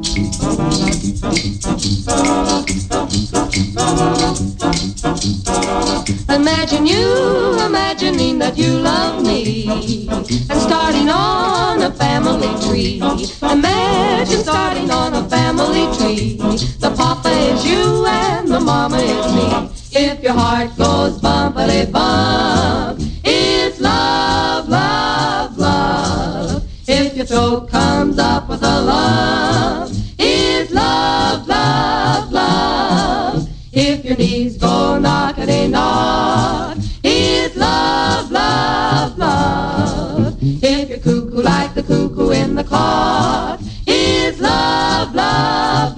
Imagine you imagining that you love me and starting on a family tree. Imagine starting on a family tree. The papa is you and the mama is me. If your heart goes bumpity bump, it's love, love, love. If your throat comes up with a lump, it's love, love, love. If your knees go knockity-knock, it's love, love, love. If you're cuckoo like the cuckoo in the clock, it's love, love,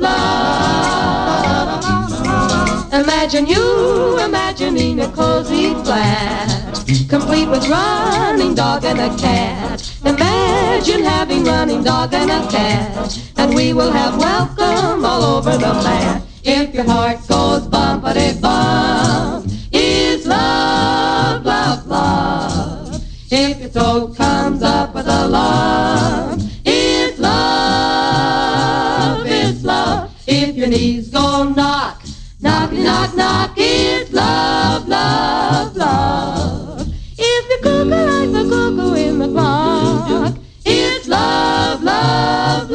love. Imagine you imagining a cozy flat, complete with running dog and a cat. Imagine having running dog and a cat, and we will have welcome all over the land. If your heart goes bumpity bump, it's love, love, love. If your throat comes up with a lump, it's love, it's love. If your knees go knock, knock, knock, knock, it's love, love, love. If you're cuckoo like the cuckoo in the clock, it's love, love,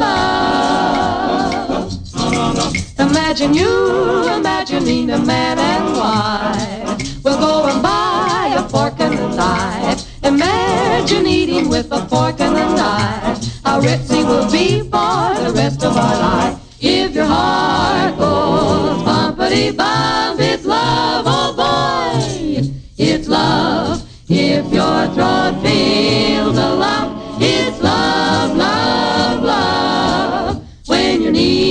love. Imagine you imagining a man and wife. We'll go and buy a fork and a knife. Imagine eating with a fork and a knife. How ritzy we'll be for the rest of our life. If your heart goes bumpity bump, it's love, oh boy, it's love. If your throat feels a lump, it's love, love, love. When your knees